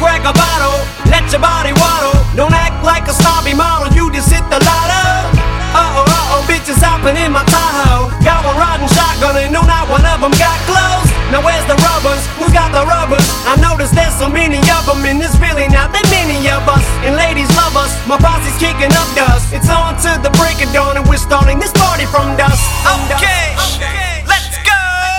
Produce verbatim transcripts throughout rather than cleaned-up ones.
crack a bottle, let your body waddle. Don't act like a snobby model, you just hit the lotto. Uh-oh, uh-oh, bitches hopping in my Tahoe. Got one riding shotgun and no, not one of them got clothes. Now where's the rubbers? Who's got the rubbers? I noticed there's so many of them, and it's really not that many of us. And ladies love us, my posse's kicking up dust. It's on to the break of dawn, and we're starting this party from dusk. Okay, okay, let's go.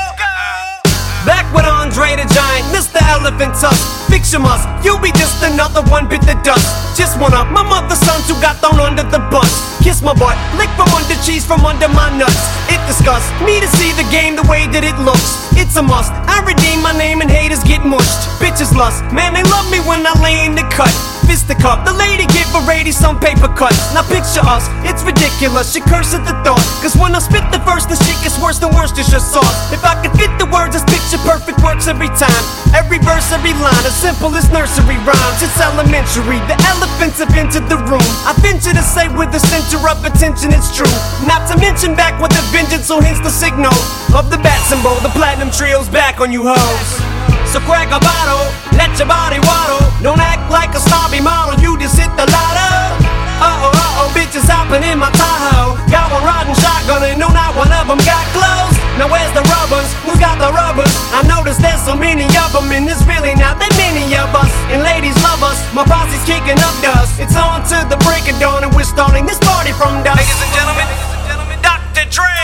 Back with Andre the Giant, Mister Elephant Tusk. Fix your must, you'll be just another one bit the dust. Just one up, my mother's sons who got thrown under the bus. Kiss my butt, lick from under cheese from under my nuts. It disgusts me to see the game the way that it looks. It's a must, I redeem my name and haters get mushed. Bitches lust, man they love me when I lay in the cut. Fisticuff, the lady give a lady some paper cuts. Now picture us, it's ridiculous, she curse at the thought. Cause when I spit the verse, the shit gets worse than worse, it's just sauce. If I could fit the words, this picture perfect works every time. Every verse, every line, as simple as nursery rhymes. It's elementary, the elephants have entered the room. I venture to say with the center of attention it's true. Not to mention back with a vengeance, so hence the signal of the bat symbol. The platinum trio's back on you hoes. So crack a bottle, let your body waddle. Don't act like a snobby model, you just hit the lotto. Uh-oh, uh-oh, bitches hopping in my Tahoe. Got one riding shotgun and no, not one of them got clothes. Now where's the rubbers? Who's got the rubbers? I noticed there's so many of them, and it's really not that many of us. And ladies love us, my posse's kicking up dust. It's on to the break of dawn, and we're starting this party from dusk. Ladies and gentlemen, Doctor Dre.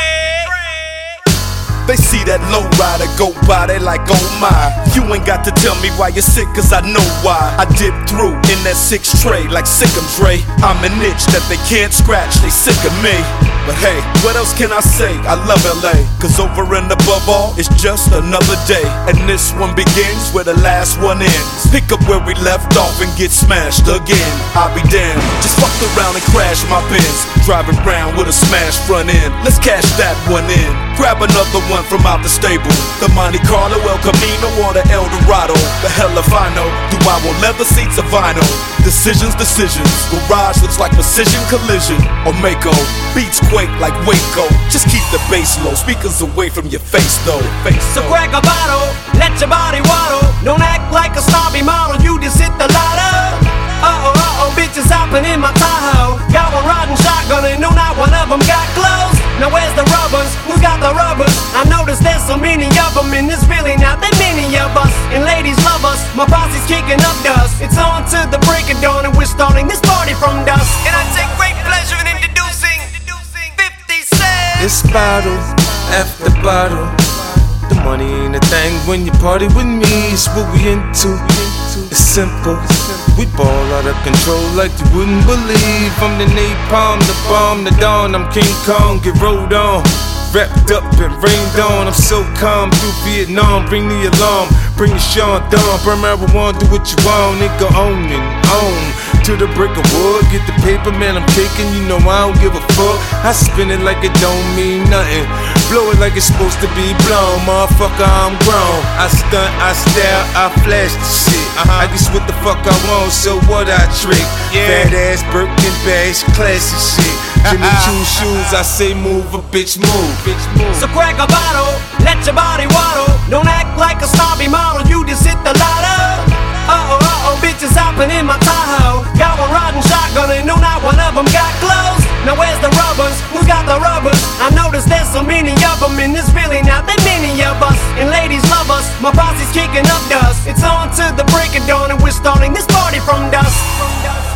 They see that low rider go by, they like, oh my. You ain't got to tell me why you're sick, cause I know why. I dip through in that six tray like Sick'em Dre. I'm an itch that they can't scratch, they sick of me. But hey, what else can I say? I love L A, cause over and above all, it's just another day. And this one begins where the last one ends. Pick up where we left off and get smashed again. I'll be damned, just fucked around and crashed my Benz. Driving around with a smashed front end. Let's cash that one in. Grab another one from out the stable. The Monte Carlo, El Camino, or the El Dorado. The hell if I know. Do I want leather seats or vinyl? Decisions, decisions. Garage looks like precision collision. Or Mako. Beats quake like Waco. Just keep the bass low. Speakers away from your face though. Face so crack a bottle, let your body waddle. Don't act like a snobby model, you just hit the lotto. Uh-oh, uh-oh, bitches hopping in my Tahoe. Got one riding shotgun and no, not one of them got clothes. Now where's the rubbers? Who's got the rubbers? I noticed there's so many of them, and it's really not that many of us. And ladies love us, my posse's kicking up dust. It's on to the break of dawn, and we're starting this party from dusk. And I take great pleasure in introducing fifty Cent. It's bottle after bottle. The money ain't a thing when you party with me. It's what we into. It's simple. We ball out of control like you wouldn't believe. I'm the napalm, the bomb, the dawn. I'm King Kong, get rolled on. Wrapped up and rained on. I'm so calm through Vietnam. Bring the alarm, bring the Sean Dawn. Burn marijuana, do what you want. Nigga on and on. To the brick of wood, get the paper, man, I'm taking. You know I don't give a fuck. I spin it like it don't mean nothing. Blow it like it's supposed to be blown. Motherfucker, I'm grown. I stunt, I style, I flash the shit. uh-huh. I guess what the fuck I want, so what I trick. Yeah. Fat ass Birkin bags, classy shit. Jimmy Choo shoes, I say move, a bitch move. Bitch move. So crack a bottle, let your body waddle. Don't act like a snobby model, you just hit the lotto. Uh-oh, uh-oh, bitches hopping in my Tahoe. Got one riding shotgun and no, not one of them got clothes. Now where's the rubbers? Who's got the rubbers? I noticed there's so many of them, and it's really not that many of us. And ladies love us, my posse's kicking up dust. It's on to the break of dawn, and we're starting this party from dusk.